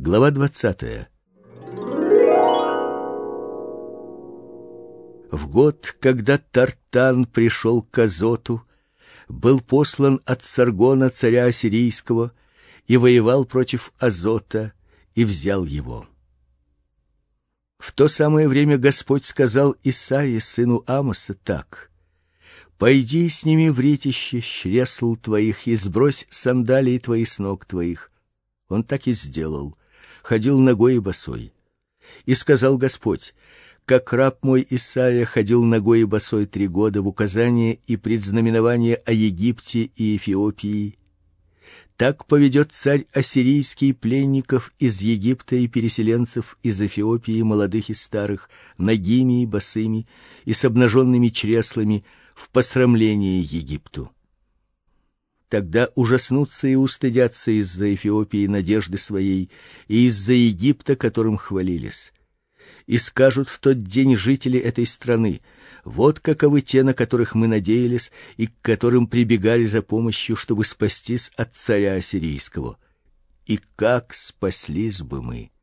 Глава 20. В год, когда Тартан пришел к Азоту, был послан от Саргона, царя ассирийского, и воевал против Азота и взял его. В то самое время Господь сказал Исаии сыну Амоса так: «Пойди, сними вретище с чресл твоих и сбрось сандалии твои с ног твоих». Он так и сделал, ходил нагой и босой. И сказал Господь: как раб мой Исаия ходил нагой и босой 3 года в указание и предзнаменование о Египте и Эфиопии, так поведет царь ассирийский пленников из Египта и переселенцев из Эфиопии, молодых и старых, нагими и босыми и с обнаженными чреслами, в посрамление Египту. Тогда ужаснутся и устыдятся из-за Эфиопии надежды своей и из-за Египта, которым хвалились. И скажут в тот день жители этой страны: вот каковы те, на которых мы надеялись и к которым прибегали за помощью, чтобы спастись от царя ассирийского. И как спаслись бы мы!